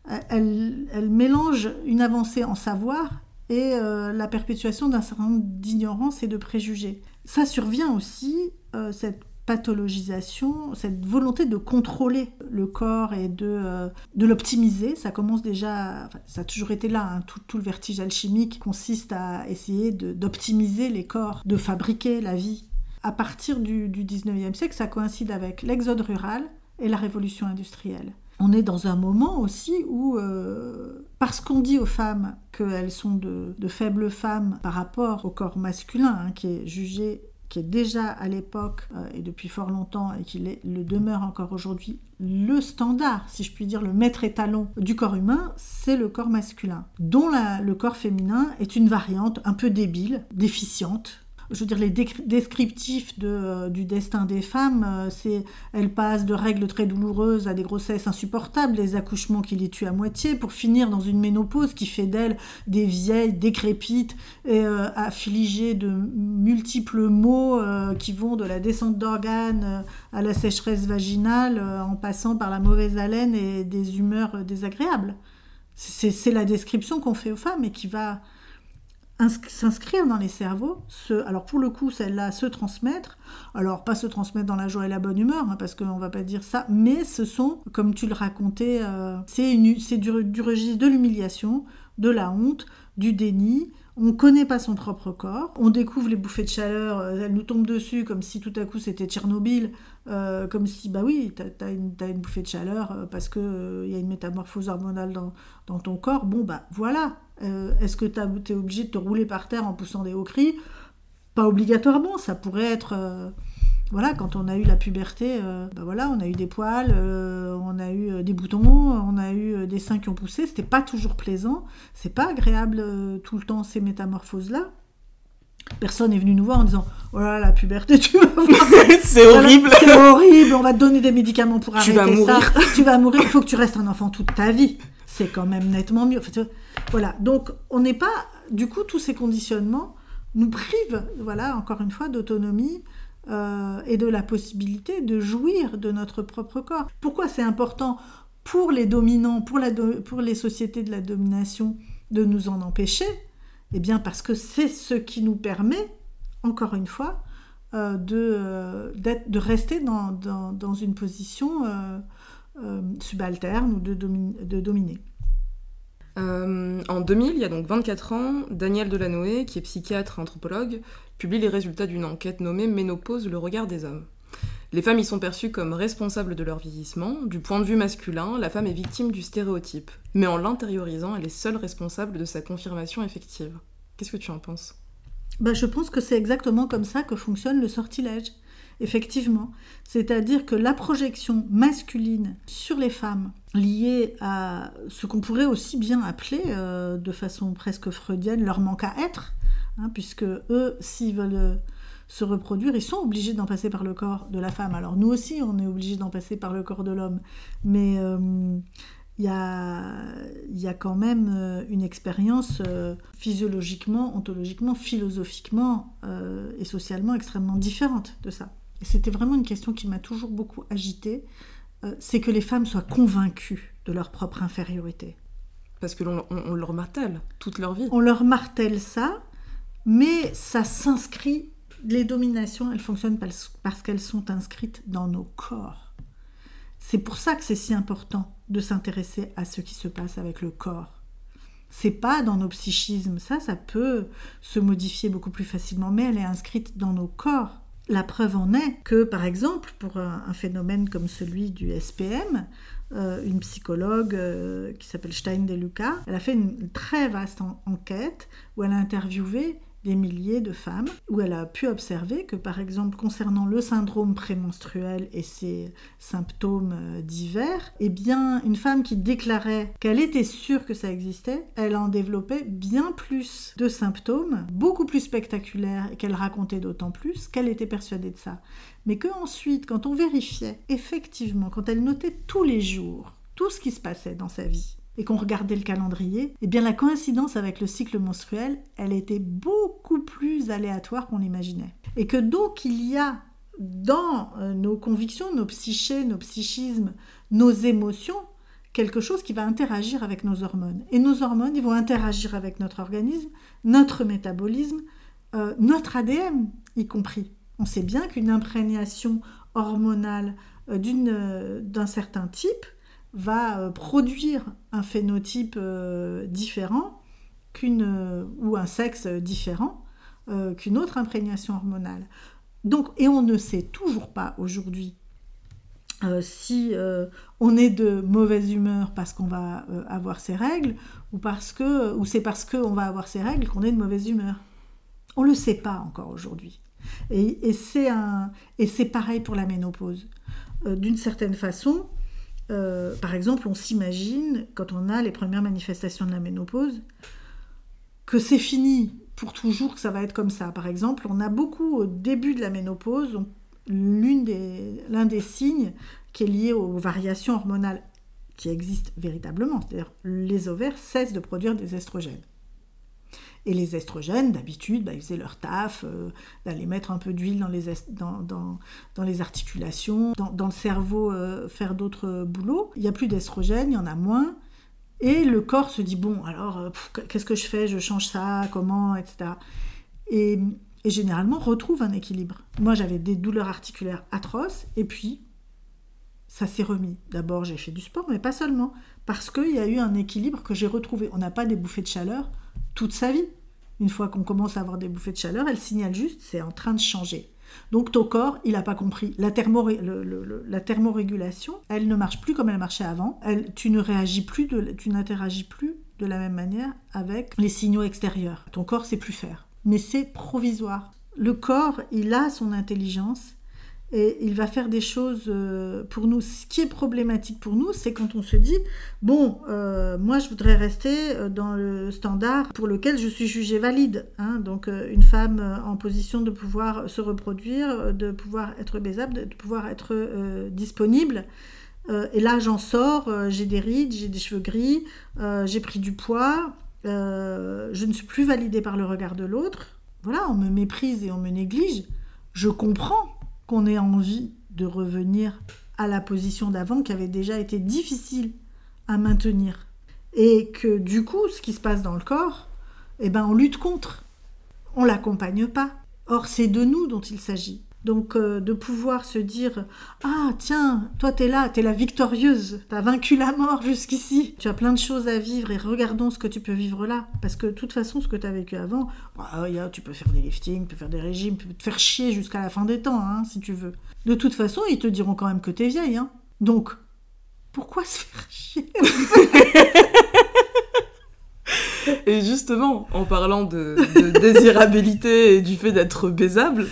elle, elle mélange une avancée en savoir et euh, la perpétuation d'un certain nombre d'ignorances et de préjugés. Ça survient aussi, euh, cette pathologisation, cette volonté de contrôler le corps et de, euh, de l'optimiser. Ça commence déjà, enfin, ça a toujours été là, hein, tout, tout le vertige alchimique consiste à essayer de, d'optimiser les corps, de fabriquer la vie. À partir du, du dix-neuvième siècle, ça coïncide avec l'exode rural et la révolution industrielle. On est dans un moment aussi où, euh, parce qu'on dit aux femmes qu'elles sont de, de faibles femmes par rapport au corps masculin, hein, qui est jugé, qui est déjà à l'époque, euh, et depuis fort longtemps, et qui est, le demeure encore aujourd'hui, le standard, si je puis dire, le maître étalon du corps humain, c'est le corps masculin, dont la, le corps féminin est une variante un peu débile, déficiente, je veux dire, les dé- descriptifs de, euh, du destin des femmes, euh, c'est, elles passent de règles très douloureuses à des grossesses insupportables, des accouchements qui les tuent à moitié, pour finir dans une ménopause qui fait d'elles des vieilles décrépites et euh, affligées de multiples maux euh, qui vont de la descente d'organes euh, à la sécheresse vaginale, euh, en passant par la mauvaise haleine et des humeurs euh, désagréables. C'est, c'est la description qu'on fait aux femmes et qui va s'inscrire dans les cerveaux, se, alors pour le coup celle-là se transmettre, alors pas se transmettre dans la joie et la bonne humeur, hein, parce qu'on va pas dire ça, mais ce sont, comme tu le racontais, euh, c'est, une, c'est du, du registre de l'humiliation, de la honte, du déni. On connaît pas son propre corps, on découvre les bouffées de chaleur, euh, elles nous tombent dessus comme si tout à coup c'était Tchernobyl, euh, comme si, bah oui, t'as, t'as, une, t'as une bouffée de chaleur euh, parce qu'il euh, y a une métamorphose hormonale dans, dans ton corps, bon bah voilà. Euh, est-ce que tu es obligé de te rouler par terre en poussant des hauts cris ? Pas obligatoirement, ça pourrait être... Euh, voilà, quand on a eu la puberté, euh, bah voilà, on a eu des poils, euh, on a eu euh, des boutons, on a eu euh, des seins qui ont poussé, c'était pas toujours plaisant, c'est pas agréable euh, tout le temps ces métamorphoses-là. Personne n'est venu nous voir en disant « Oh là là, la puberté, tu vas voir, c'est horrible, c'est horrible, on va te donner des médicaments pour tu arrêter vas ça, tu vas mourir, il faut que tu restes un enfant toute ta vie. » C'est quand même nettement mieux. Enfin, voilà, donc on n'est pas... Du coup, tous ces conditionnements nous privent, voilà, encore une fois, d'autonomie euh, et de la possibilité de jouir de notre propre corps. Pourquoi c'est important pour les dominants, pour, la do- pour les sociétés de la domination, de nous en empêcher ? Eh bien, parce que c'est ce qui nous permet, encore une fois, euh, de, euh, d'être, de rester dans, dans, dans une position... Euh, Euh, subalterne ou de, domi- de dominer. Euh, en deux mille, il y a donc vingt-quatre ans, Daniel Delanoë, qui est psychiatre et anthropologue, publie les résultats d'une enquête nommée « Ménopause, le regard des hommes ». Les femmes y sont perçues comme responsables de leur vieillissement. Du point de vue masculin, la femme est victime du stéréotype. Mais en l'intériorisant, elle est seule responsable de sa confirmation effective. Qu'est-ce que tu en penses ? Ben, je pense que c'est exactement comme ça que fonctionne le sortilège. Effectivement, c'est-à-dire que la projection masculine sur les femmes liée à ce qu'on pourrait aussi bien appeler, euh, de façon presque freudienne, leur manque à être, hein, puisque eux, s'ils veulent se reproduire, ils sont obligés d'en passer par le corps de la femme. Alors nous aussi, on est obligés d'en passer par le corps de l'homme, mais euh, il y a, y a quand même une expérience euh, physiologiquement, ontologiquement, philosophiquement euh, et socialement extrêmement différente de ça. Et c'était vraiment une question qui m'a toujours beaucoup agitée, euh, c'est que les femmes soient convaincues de leur propre infériorité. Parce que l'on on, on leur martèle toute leur vie. On leur martèle ça, mais ça s'inscrit, les dominations, elles fonctionnent parce qu'elles sont inscrites dans nos corps. C'est pour ça que c'est si important de s'intéresser à ce qui se passe avec le corps. C'est pas dans nos psychismes, ça, ça peut se modifier beaucoup plus facilement, mais elle est inscrite dans nos corps. La preuve en est que, par exemple, pour un, un phénomène comme celui du S P M, euh, une psychologue euh, qui s'appelle Stein De Luca, elle a fait une très vaste en- enquête où elle a interviewé des milliers de femmes, où elle a pu observer que, par exemple, concernant le syndrome prémenstruel et ses symptômes euh, divers, eh bien, une femme qui déclarait qu'elle était sûre que ça existait, elle en développait bien plus de symptômes, beaucoup plus spectaculaires, et qu'elle racontait d'autant plus qu'elle était persuadée de ça. Mais qu'ensuite, quand on vérifiait, effectivement, quand elle notait tous les jours tout ce qui se passait dans sa vie, et qu'on regardait le calendrier, eh bien la coïncidence avec le cycle menstruel, elle était beaucoup plus aléatoire qu'on l'imaginait. Et que donc il y a dans euh, nos convictions, nos psychés, nos psychismes, nos émotions, quelque chose qui va interagir avec nos hormones. Et nos hormones, ils vont interagir avec notre organisme, notre métabolisme, euh, notre A D N y compris. On sait bien qu'une imprégnation hormonale euh, d'une, euh, d'un certain type va euh, produire un phénotype euh, différent qu'une, euh, ou un sexe différent euh, qu'une autre imprégnation hormonale. Donc, et on ne sait toujours pas aujourd'hui euh, si euh, on est de mauvaise humeur parce qu'on va euh, avoir ses règles ou, parce que, ou c'est parce qu'on va avoir ses règles qu'on est de mauvaise humeur. On ne le sait pas encore aujourd'hui. Et, et, c'est un, et c'est pareil pour la ménopause. Euh, d'une certaine façon, Euh, par exemple, on s'imagine, quand on a les premières manifestations de la ménopause, que c'est fini pour toujours que ça va être comme ça. Par exemple, on a beaucoup au début de la ménopause, on, l'une des, l'un des signes qui est lié aux variations hormonales qui existent véritablement, c'est-à-dire les ovaires cessent de produire des estrogènes. Et les estrogènes, d'habitude, bah, ils faisaient leur taf, euh, d'aller mettre un peu d'huile dans les, est- dans, dans, dans les articulations, dans, dans le cerveau, euh, faire d'autres euh, boulots. Il n'y a plus d'estrogènes, il y en a moins. Et le corps se dit, bon, alors, euh, pff, qu'est-ce que je fais ? Je change ça, comment, et cetera. Et, et généralement, retrouve un équilibre. Moi, j'avais des douleurs articulaires atroces, et puis, ça s'est remis. D'abord, j'ai fait du sport, mais pas seulement. Parce qu'il y a eu un équilibre que j'ai retrouvé. On n'a pas des bouffées de chaleur toute sa vie. Une fois qu'on commence à avoir des bouffées de chaleur, elle signale juste, c'est en train de changer. Donc ton corps, il n'a pas compris. La, thermoré- le, le, le, la thermorégulation, elle ne marche plus comme elle marchait avant. Elle, tu ne réagis plus, de, tu n'interagis plus de la même manière avec les signaux extérieurs. Ton corps sait plus faire. Mais c'est provisoire. Le corps, il a son intelligence et il va faire des choses pour nous. Ce qui est problématique pour nous, c'est quand on se dit « Bon, euh, moi je voudrais rester dans le standard pour lequel je suis jugée valide. Hein, » Donc euh, une femme en position de pouvoir se reproduire, de pouvoir être baisable, de pouvoir être euh, disponible. Euh, et là j'en sors, euh, j'ai des rides, j'ai des cheveux gris, euh, j'ai pris du poids, euh, je ne suis plus validée par le regard de l'autre. Voilà, on me méprise et on me néglige. Je comprends qu'on ait envie de revenir à la position d'avant qui avait déjà été difficile à maintenir. Et que du coup, ce qui se passe dans le corps, eh ben, on lutte contre. On ne l'accompagne pas. Or, c'est de nous dont il s'agit. Donc, euh, de pouvoir se dire « Ah, tiens, toi, t'es là, t'es la victorieuse, t'as vaincu la mort jusqu'ici. Tu as plein de choses à vivre et regardons ce que tu peux vivre là. » Parce que, de toute façon, ce que t'as vécu avant, bah, yeah, tu peux faire des liftings, tu peux faire des régimes, tu peux te faire chier jusqu'à la fin des temps, hein, si tu veux. De toute façon, ils te diront quand même que t'es vieille. Hein. Donc, pourquoi se faire chier ? Et justement, en parlant de, de désirabilité et du fait d'être baisable,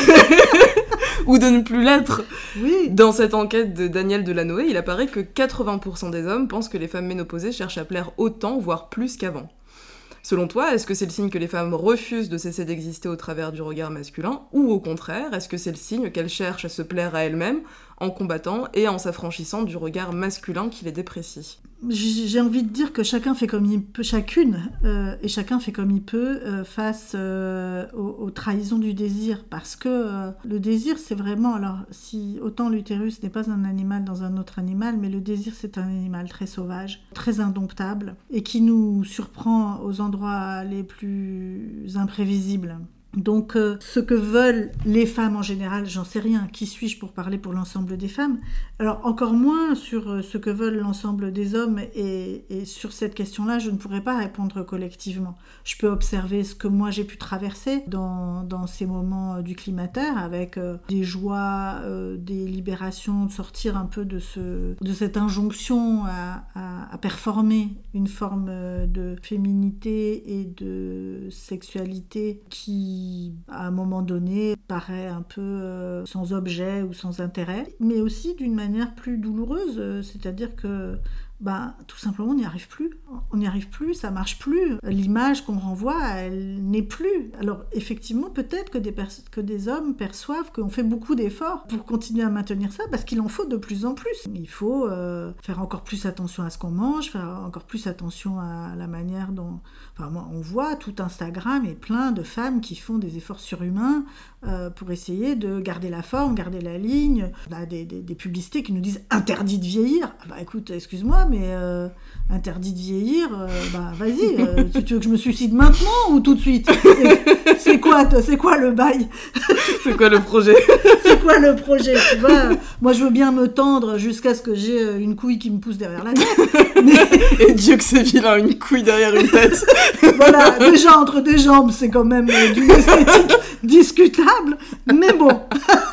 ou de ne plus l'être, oui. Dans cette enquête de Daniel Delanoë, il apparaît que quatre-vingts pour cent des hommes pensent que les femmes ménopausées cherchent à plaire autant, voire plus qu'avant. Selon toi, est-ce que c'est le signe que les femmes refusent de cesser d'exister au travers du regard masculin, ou au contraire, est-ce que c'est le signe qu'elles cherchent à se plaire à elles-mêmes en combattant et en s'affranchissant du regard masculin qui les déprécie ? J'ai envie de dire que chacun fait comme il peut, chacune, euh, et chacun fait comme il peut euh, face euh, aux, aux trahisons du désir. Parce que euh, le désir, c'est vraiment... Alors, si autant l'utérus n'est pas un animal dans un autre animal, mais le désir, c'est un animal très sauvage, très indomptable, et qui nous surprend aux endroits les plus imprévisibles. Donc, euh, ce que veulent les femmes en général, j'en sais rien, qui suis-je pour parler pour l'ensemble des femmes ? Alors, encore moins sur euh, ce que veulent l'ensemble des hommes, et, et sur cette question-là, je ne pourrais pas répondre collectivement. Je peux observer ce que moi j'ai pu traverser dans, dans ces moments euh, du climateur, avec euh, des joies, euh, des libérations, de sortir un peu de, ce, de cette injonction à, à, à performer une forme euh, de féminité et de sexualité qui, à un moment donné, paraît un peu euh, sans objet ou sans intérêt, mais aussi d'une manière plus douloureuse, euh, c'est-à-dire que bah, tout simplement on n'y arrive plus, on n'y arrive plus, ça marche plus, l'image qu'on renvoie, elle n'est plus. Alors effectivement, peut-être que des, pers- que des hommes perçoivent qu'on fait beaucoup d'efforts pour continuer à maintenir ça, parce qu'il en faut de plus en plus. Il faut euh, faire encore plus attention à ce qu'on mange, faire encore plus attention à la manière dont... Enfin, moi, on voit tout Instagram et plein de femmes qui font des efforts surhumains euh, pour essayer de garder la forme, garder la ligne. On a des, des, des publicités qui nous disent « interdit de vieillir ». Ah bah écoute, excuse-moi, mais euh, interdit de vieillir, euh, bah vas-y, euh, tu, tu veux que je me suicide maintenant ou tout de suite ? c'est, c'est quoi, c'est quoi le bail ? C'est quoi le projet ? C'est quoi le projet ? Tu vois, moi je veux bien me tendre jusqu'à ce que j'ai une couille qui me pousse derrière la tête. Mais... Et Dieu que c'est vilain, une couille derrière une tête. Voilà, déjà entre des jambes, c'est quand même d'une esthétique discutable, mais bon,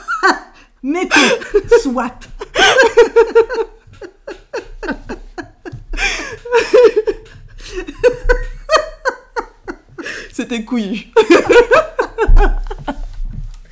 mettons, soit. C'était couillu.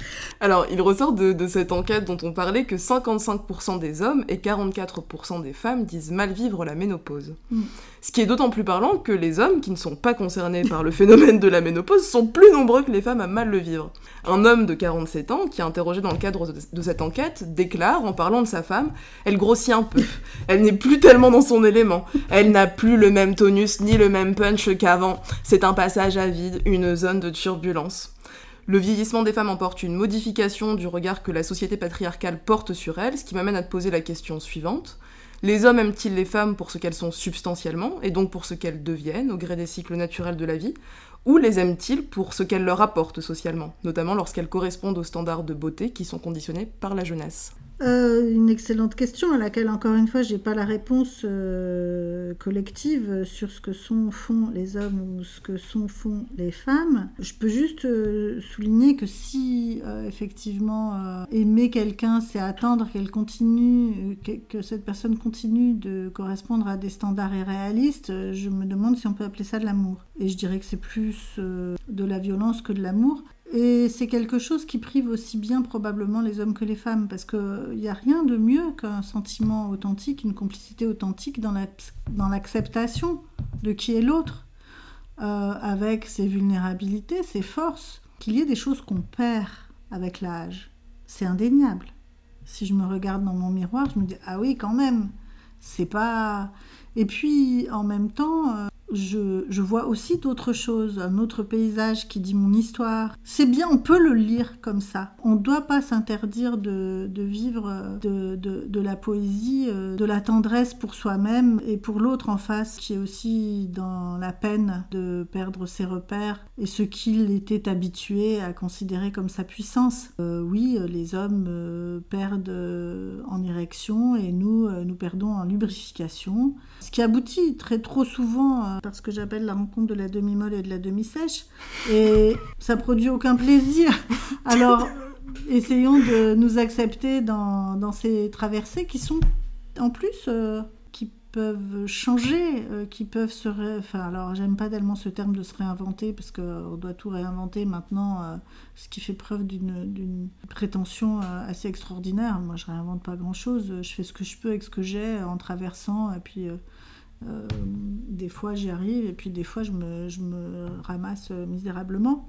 Alors, il ressort de, de cette enquête dont on parlait que cinquante-cinq pour cent des hommes et quarante-quatre pour cent des femmes disent mal vivre la ménopause. Mm. Ce qui est d'autant plus parlant que les hommes qui ne sont pas concernés par le phénomène de la ménopause sont plus nombreux que les femmes à mal le vivre. Un homme de quarante-sept ans, qui est interrogé dans le cadre de, de cette enquête, déclare, en parlant de sa femme, « Elle grossit un peu, elle n'est plus tellement dans son élément, elle n'a plus le même tonus ni le même punch qu'avant, c'est un passage à vide, une zone de turbulence. » Le vieillissement des femmes emporte une modification du regard que la société patriarcale porte sur elles, ce qui m'amène à te poser la question suivante. Les hommes aiment-ils les femmes pour ce qu'elles sont substantiellement, et donc pour ce qu'elles deviennent, au gré des cycles naturels de la vie, ou les aiment-ils pour ce qu'elles leur apportent socialement, notamment lorsqu'elles correspondent aux standards de beauté qui sont conditionnés par la jeunesse ? Euh, une excellente question à laquelle, encore une fois, j'ai pas la réponse euh, collective sur ce que sont, font les hommes ou ce que sont, font les femmes. Je peux juste euh, souligner que si, euh, effectivement, euh, aimer quelqu'un, c'est attendre qu'elle continue, que, que cette personne continue de correspondre à des standards irréalistes, euh, je me demande si on peut appeler ça de l'amour. Et je dirais que c'est plus euh, de la violence que de l'amour. Et c'est quelque chose qui prive aussi bien probablement les hommes que les femmes, parce qu'il n'y a rien de mieux qu'un sentiment authentique, une complicité authentique dans, la, dans l'acceptation de qui est l'autre, euh, avec ses vulnérabilités, ses forces. Qu'il y ait des choses qu'on perd avec l'âge, c'est indéniable. Si je me regarde dans mon miroir, je me dis « Ah oui, quand même, c'est pas... » Et puis, en même temps... Euh, Je, je vois aussi d'autres choses, un autre paysage qui dit mon histoire. C'est bien, on peut le lire comme ça. On ne doit pas s'interdire de, de vivre de, de, de la poésie, de la tendresse pour soi-même et pour l'autre en face, qui est aussi dans la peine de perdre ses repères et ce qu'il était habitué à considérer comme sa puissance. Euh, oui, les hommes euh, perdent euh, en érection et nous, euh, nous perdons en lubrification. Ce qui aboutit très trop souvent euh, parce que j'appelle la rencontre de la demi-molle et de la demi-sèche, et ça produit aucun plaisir. Alors, essayons de nous accepter dans, dans ces traversées qui sont, en plus, euh, qui peuvent changer, euh, qui peuvent se... Ré... Enfin, alors, j'aime pas tellement ce terme de se réinventer, parce qu'on doit tout réinventer maintenant, euh, ce qui fait preuve d'une, d'une prétention euh, assez extraordinaire. Moi, je réinvente pas grand-chose, je fais ce que je peux avec ce que j'ai, en traversant, et puis... Euh, Euh, des fois j'y arrive et puis des fois je me, je me ramasse misérablement.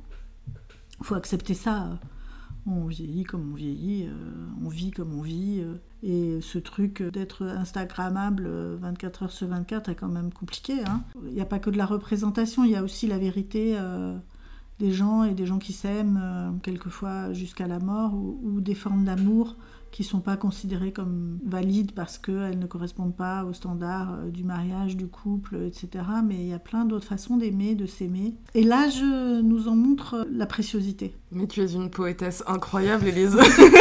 Il faut accepter ça. On vieillit comme on vieillit, euh, on vit comme on vit. Euh, et ce truc d'être instagrammable vingt-quatre heures sur vingt-quatre est quand même compliqué. Hein. Il n'y a pas que de la représentation, il y a aussi la vérité euh, des gens et des gens qui s'aiment, euh, quelquefois jusqu'à la mort, ou, ou des formes d'amour qui ne sont pas considérées comme valides parce qu'elles ne correspondent pas aux standards du mariage, du couple, et cetera. Mais il y a plein d'autres façons d'aimer, de s'aimer. Et l'âge nous en montre la préciosité. Mais tu es une poétesse incroyable, Élise.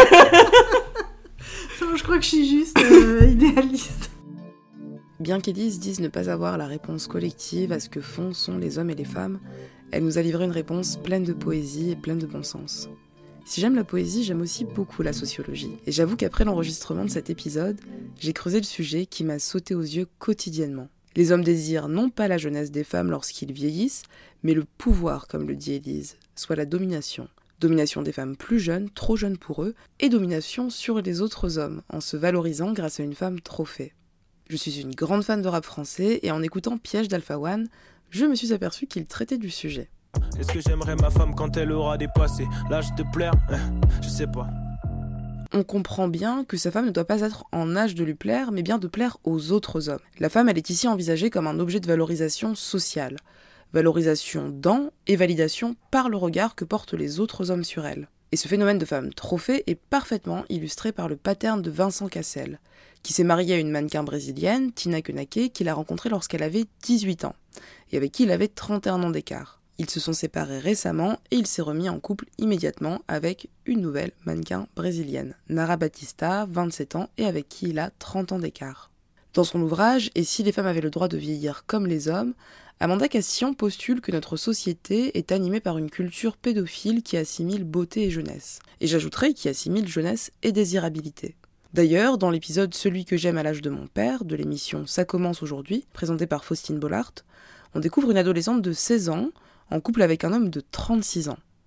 Non, je crois que je suis juste euh, idéaliste. Bien qu'Élise dise ne pas avoir la réponse collective à ce que font, sont les hommes et les femmes, elle nous a livré une réponse pleine de poésie et pleine de bon sens. Si j'aime la poésie, j'aime aussi beaucoup la sociologie. Et j'avoue qu'après l'enregistrement de cet épisode, j'ai creusé le sujet qui m'a sauté aux yeux quotidiennement. Les hommes désirent non pas la jeunesse des femmes lorsqu'ils vieillissent, mais le pouvoir, comme le dit Élise, soit la domination. Domination des femmes plus jeunes, trop jeunes pour eux, et domination sur les autres hommes, en se valorisant grâce à une femme trophée. Je suis une grande fan de rap français, et en écoutant Piège d'Alpha One, je me suis aperçue qu'il traitait du sujet. Est-ce que j'aimerais ma femme quand elle aura dépassé l'âge de plaire ? Je sais pas. On comprend bien que sa femme ne doit pas être en âge de lui plaire, mais bien de plaire aux autres hommes. La femme, elle est ici envisagée comme un objet de valorisation sociale. Valorisation dans et validation par le regard que portent les autres hommes sur elle. Et ce phénomène de femme trophée est parfaitement illustré par le pattern de Vincent Cassel, qui s'est marié à une mannequin brésilienne, Tina Koenake, qu'il a rencontrée lorsqu'elle avait dix-huit ans, et avec qui il avait trente et un ans d'écart. Ils se sont séparés récemment et il s'est remis en couple immédiatement avec une nouvelle mannequin brésilienne, Nara Batista, vingt-sept ans, et avec qui il a trente ans d'écart. Dans son ouvrage « Et si les femmes avaient le droit de vieillir comme les hommes », Amanda Cassian postule que notre société est animée par une culture pédophile qui assimile beauté et jeunesse. Et j'ajouterais qui assimile jeunesse et désirabilité. D'ailleurs, dans l'épisode « Celui que j'aime à l'âge de mon père » de l'émission « Ça commence aujourd'hui », présentée par Faustine Bollard, on découvre une adolescente de seize ans, en couple avec un homme de trente-six ans.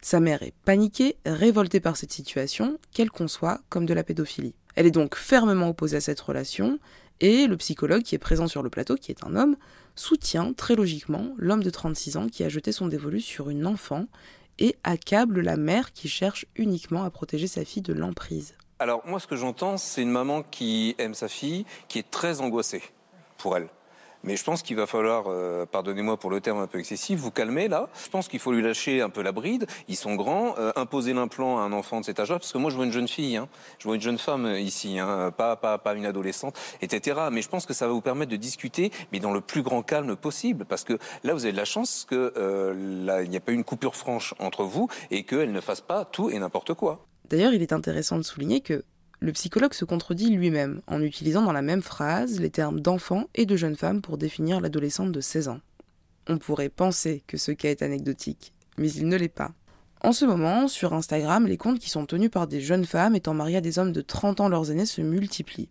Sa mère est paniquée, révoltée par cette situation, qu'elle conçoit comme de la pédophilie. Elle est donc fermement opposée à cette relation, et le psychologue qui est présent sur le plateau, qui est un homme, soutient très logiquement l'homme de trente-six ans qui a jeté son dévolu sur une enfant et accable la mère qui cherche uniquement à protéger sa fille de l'emprise. Alors moi ce que j'entends, c'est une maman qui aime sa fille, qui est très angoissée pour elle. Mais je pense qu'il va falloir, euh, pardonnez-moi pour le terme un peu excessif, vous calmer là. Je pense qu'il faut lui lâcher un peu la bride. Ils sont grands. Euh, imposer l'implant à un enfant de cet âge-là, parce que moi je vois une jeune fille, hein. Je vois une jeune femme ici, hein, pas, pas, pas une adolescente, et cetera. Mais je pense que ça va vous permettre de discuter, mais dans le plus grand calme possible. Parce que là, vous avez de la chance qu'il euh, n'y a pas eu une coupure franche entre vous et qu'elle ne fasse pas tout et n'importe quoi. D'ailleurs, il est intéressant de souligner que le psychologue se contredit lui-même en utilisant dans la même phrase les termes d'enfant et de jeune femme pour définir l'adolescente de seize ans. On pourrait penser que ce cas est anecdotique, mais il ne l'est pas. En ce moment, sur Instagram, les comptes qui sont tenus par des jeunes femmes étant mariées à des hommes de trente ans leurs aînés se multiplient.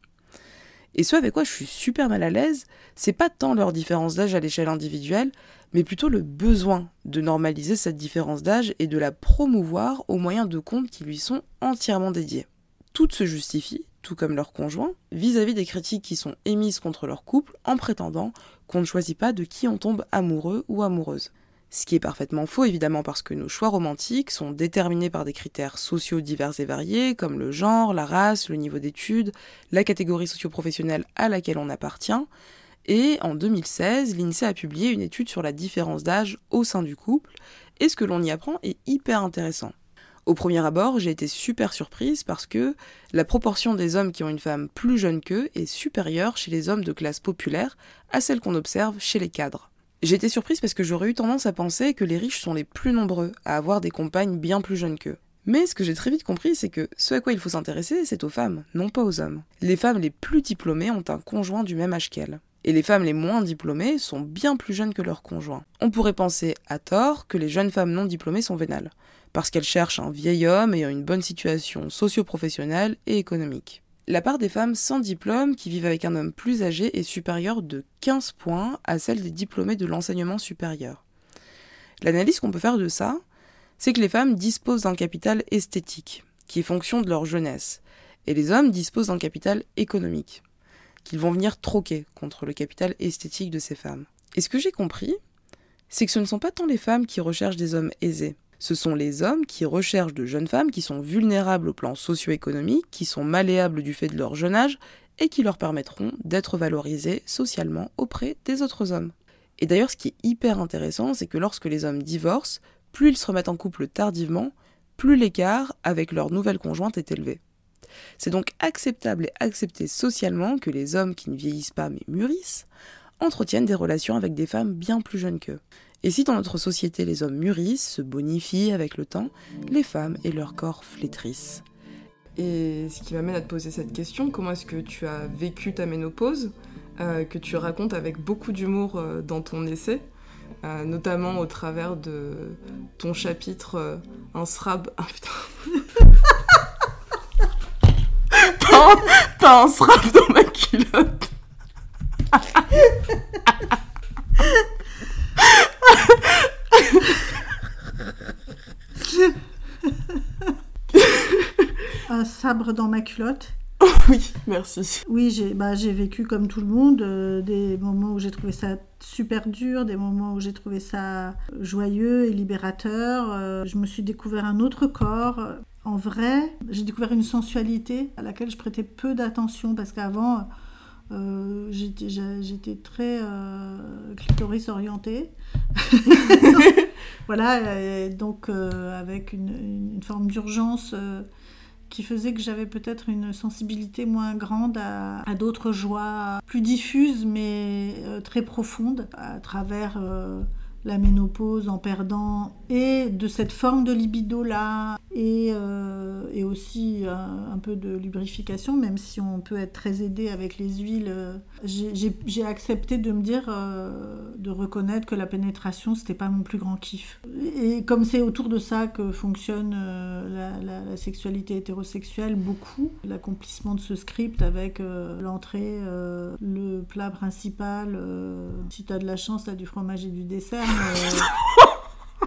Et ce avec quoi je suis super mal à l'aise, c'est pas tant leur différence d'âge à l'échelle individuelle, mais plutôt le besoin de normaliser cette différence d'âge et de la promouvoir au moyen de comptes qui lui sont entièrement dédiés. Toutes se justifient, tout comme leurs conjoints, vis-à-vis des critiques qui sont émises contre leur couple en prétendant qu'on ne choisit pas de qui on tombe amoureux ou amoureuse. Ce qui est parfaitement faux évidemment parce que nos choix romantiques sont déterminés par des critères sociaux divers et variés comme le genre, la race, le niveau d'études, la catégorie socio-professionnelle à laquelle on appartient. Et en deux mille seize, l'INSEE a publié une étude sur la différence d'âge au sein du couple et ce que l'on y apprend est hyper intéressant. Au premier abord, j'ai été super surprise parce que la proportion des hommes qui ont une femme plus jeune qu'eux est supérieure chez les hommes de classe populaire à celle qu'on observe chez les cadres. J'ai été surprise parce que j'aurais eu tendance à penser que les riches sont les plus nombreux à avoir des compagnes bien plus jeunes qu'eux. Mais ce que j'ai très vite compris, c'est que ce à quoi il faut s'intéresser, c'est aux femmes, non pas aux hommes. Les femmes les plus diplômées ont un conjoint du même âge qu'elles. Et les femmes les moins diplômées sont bien plus jeunes que leurs conjoints. On pourrait penser, à tort, que les jeunes femmes non diplômées sont vénales, parce qu'elles cherchent un vieil homme ayant une bonne situation socio-professionnelle et économique. La part des femmes sans diplôme qui vivent avec un homme plus âgé est supérieure de quinze points à celle des diplômés de l'enseignement supérieur. L'analyse qu'on peut faire de ça, c'est que les femmes disposent d'un capital esthétique, qui est fonction de leur jeunesse, et les hommes disposent d'un capital économique, qu'ils vont venir troquer contre le capital esthétique de ces femmes. Et ce que j'ai compris, c'est que ce ne sont pas tant les femmes qui recherchent des hommes aisés, ce sont les hommes qui recherchent de jeunes femmes qui sont vulnérables au plan socio-économique, qui sont malléables du fait de leur jeune âge, et qui leur permettront d'être valorisées socialement auprès des autres hommes. Et d'ailleurs, ce qui est hyper intéressant, c'est que lorsque les hommes divorcent, plus ils se remettent en couple tardivement, plus l'écart avec leur nouvelle conjointe est élevé. C'est donc acceptable et accepté socialement que les hommes qui ne vieillissent pas mais mûrissent entretiennent des relations avec des femmes bien plus jeunes qu'eux. Et si dans notre société les hommes mûrissent, se bonifient avec le temps, les femmes et leur corps flétrissent. Et ce qui m'amène à te poser cette question, comment est-ce que tu as vécu ta ménopause, euh, que tu racontes avec beaucoup d'humour euh, dans ton essai, euh, notamment au travers de ton chapitre euh, Un srab... Ah putain... T'as un, t'as un srab dans ma culotte. Un sabre dans ma culotte. Oui, merci. Oui, j'ai, bah, j'ai vécu comme tout le monde, euh, des moments où j'ai trouvé ça super dur, des moments où j'ai trouvé ça joyeux et libérateur. Euh, je me suis découvert un autre corps. En vrai, j'ai découvert une sensualité à laquelle je prêtais peu d'attention parce qu'avant, euh, j'étais, j'étais très euh, clitoris orientée. Voilà, et donc euh, avec une, une forme d'urgence euh, qui faisait que j'avais peut-être une sensibilité moins grande à, à d'autres joies plus diffuses mais euh, très profondes à travers euh, la ménopause en perdant et de cette forme de libido-là et, euh, et aussi un, un peu de lubrification, même si on peut être très aidé avec les huiles. Euh, j'ai, j'ai, j'ai accepté de me dire, euh, de reconnaître que la pénétration, c'était pas mon plus grand kiff. Et comme c'est autour de ça que fonctionne euh, la, la, la sexualité hétérosexuelle, beaucoup, l'accomplissement de ce script avec euh, l'entrée, euh, le plat principal, euh, si t'as de la chance, t'as du fromage et du dessert. Euh,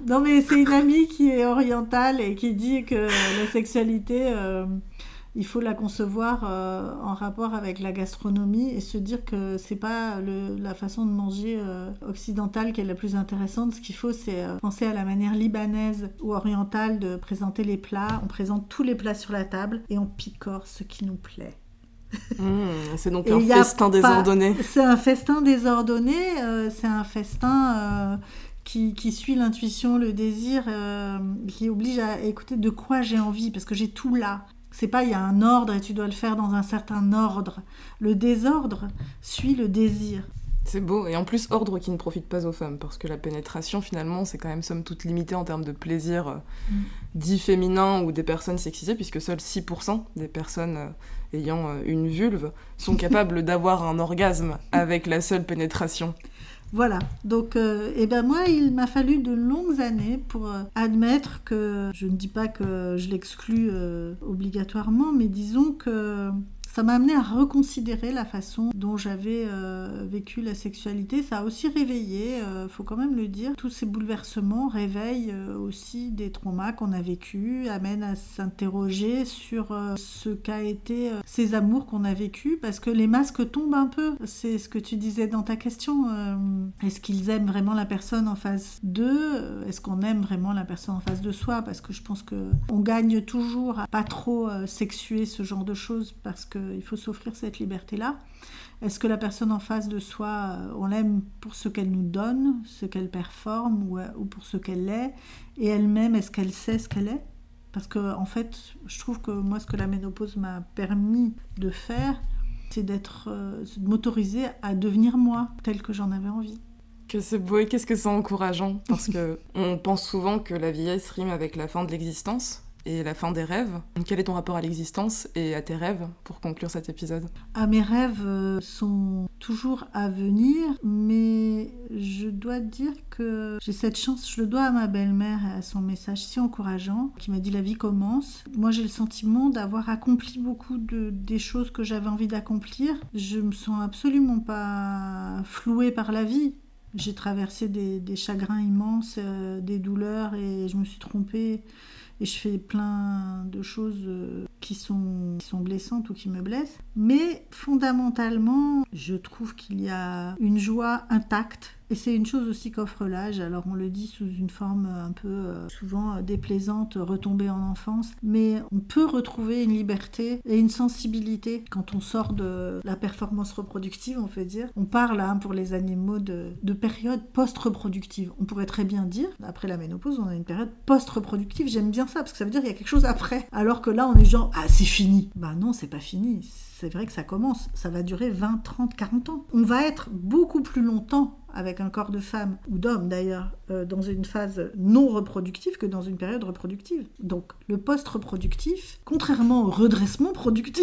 Non, mais c'est une amie qui est orientale et qui dit que la sexualité, euh, il faut la concevoir euh, en rapport avec la gastronomie et se dire que c'est pas le, la façon de manger euh, occidentale qui est la plus intéressante. Ce qu'il faut, c'est euh, penser à la manière libanaise ou orientale de présenter les plats. On présente tous les plats sur la table et on picore ce qui nous plaît. Mmh, c'est donc Et un festin pas... désordonné. C'est un festin désordonné, euh, c'est un festin euh, qui, qui suit l'intuition, le désir, euh, qui oblige à écouter de quoi j'ai envie, parce que j'ai tout là. C'est pas il y a un ordre et tu dois le faire dans un certain ordre. Le désordre suit le désir. C'est beau, et en plus ordre qui ne profite pas aux femmes, parce que la pénétration finalement c'est quand même somme toute limitée en termes de plaisir euh, mm. dit féminin ou des personnes sexisées, puisque seuls six pour cent des personnes euh, ayant euh, une vulve sont capables d'avoir un orgasme avec la seule pénétration. Voilà, donc euh, eh ben moi il m'a fallu de longues années pour euh, admettre que, je ne dis pas que je l'exclus euh, obligatoirement, mais disons que ça m'a amené à reconsidérer la façon dont j'avais euh, vécu la sexualité. Ça a aussi réveillé, euh, faut quand même le dire, tous ces bouleversements réveillent euh, aussi des traumas qu'on a vécus, amènent à s'interroger sur euh, ce qu'a été euh, ces amours qu'on a vécus, parce que les masques tombent un peu. C'est ce que tu disais dans ta question. Euh, est-ce qu'ils aiment vraiment la personne en face d'eux ? Est-ce qu'on aime vraiment la personne en face de soi ? Parce que je pense qu'on gagne toujours à pas trop euh, sexuer ce genre de choses, parce que il faut s'offrir cette liberté-là. Est-ce que la personne en face de soi, on l'aime pour ce qu'elle nous donne, ce qu'elle performe, ou, ou pour ce qu'elle est ? Et elle-même, est-ce qu'elle sait ce qu'elle est ? Parce que, en fait, je trouve que moi, ce que la ménopause m'a permis de faire, c'est d'être, euh, de m'autoriser à devenir moi, telle que j'en avais envie. Que c'est beau et qu'est-ce que c'est encourageant, parce qu'on pense souvent que la vieillesse rime avec la fin de l'existence et la fin des rêves. Quel est ton rapport à l'existence et à tes rêves pour conclure cet épisode ? Ah, mes rêves sont toujours à venir, mais je dois dire que j'ai cette chance, je le dois à ma belle-mère et à son message si encourageant, qui m'a dit « la vie commence ». Moi, j'ai le sentiment d'avoir accompli beaucoup de, des choses que j'avais envie d'accomplir. Je me sens absolument pas flouée par la vie. J'ai traversé des, des chagrins immenses, euh, des douleurs, et je me suis trompée. Et je fais plein de choses qui sont, qui sont blessantes ou qui me blessent. Mais fondamentalement, je trouve qu'il y a une joie intacte. Et c'est une chose aussi qu'offre l'âge. Alors on le dit sous une forme un peu euh, souvent déplaisante, retombée en enfance. Mais on peut retrouver une liberté et une sensibilité quand on sort de la performance reproductive, on peut dire. On parle hein, pour les animaux de, de période post-reproductive. On pourrait très bien dire, après la ménopause, on a une période post-reproductive. J'aime bien ça parce que ça veut dire qu'il y a quelque chose après. Alors que là, on est genre, ah c'est fini. Bah non, c'est pas fini. C'est vrai que ça commence. Ça va durer vingt, trente, quarante ans. On va être beaucoup plus longtemps avec un corps de femme, ou d'homme d'ailleurs, euh, dans une phase non reproductive que dans une période reproductive. Donc le post-reproductif, contrairement au redressement productif,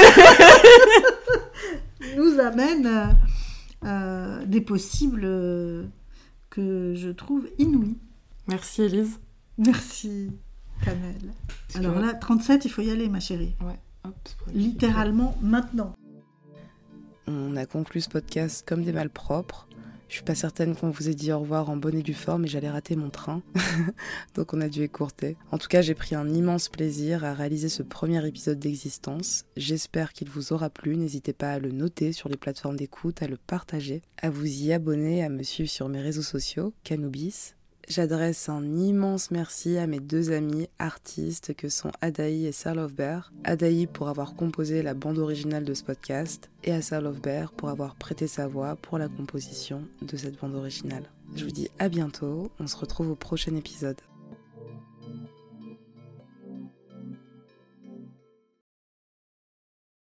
nous amène euh, euh, des possibles euh, que je trouve inouïs. Merci Élise. Merci Kamel. Alors là, trente-sept, il faut y aller ma chérie. Ouais. Hop, littéralement maintenant. On a conclu ce podcast comme des malpropres. Je suis pas certaine qu'on vous ait dit au revoir en bonne et due forme, mais j'allais rater mon train, donc on a dû écourter. En tout cas, j'ai pris un immense plaisir à réaliser ce premier épisode d'Existence. J'espère qu'il vous aura plu. N'hésitez pas à le noter sur les plateformes d'écoute, à le partager, à vous y abonner, à me suivre sur mes réseaux sociaux, Canoubis. J'adresse un immense merci à mes deux amis artistes que sont Adaï et Sarah Lovebear. Adaï pour avoir composé la bande originale de ce podcast et à Sarah Lovebear pour avoir prêté sa voix pour la composition de cette bande originale. Je vous dis à bientôt, on se retrouve au prochain épisode.